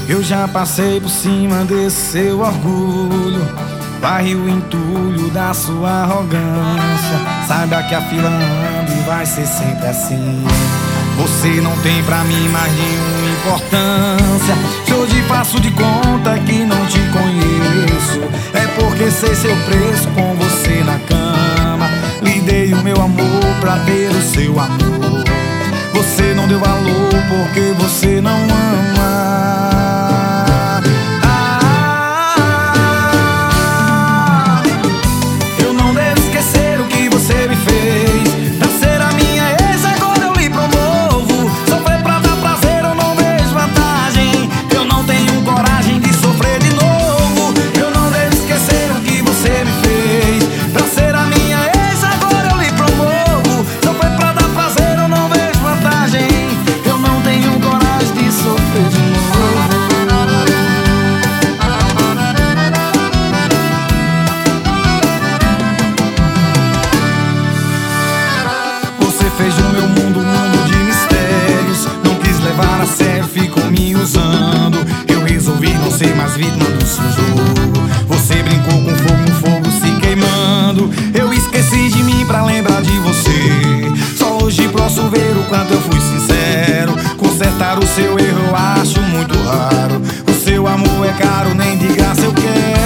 Eu já passei por cima desse seu orgulho, varri o entulho da sua arrogância. Saiba que a fila anda e vai ser sempre assim. Você não tem pra mim mais nenhuma importância. Se hoje faço de conta que não te conheço, é porque sei seu preço com você na cama. Lhe dei o meu amor pra ter o seu amor. Você não deu valor porque você não ama. Fez do meu mundo um mundo de mistérios. Não quis levar a sério, ficou me usando. Eu resolvi não ser mais vítima do seu jogo. Você brincou com fogo, um fogo se queimando. Eu esqueci de mim pra lembrar de você. Só hoje posso ver o quanto eu fui sincero. Consertar o seu erro eu acho muito raro. O seu amor é caro, nem de graça eu quero.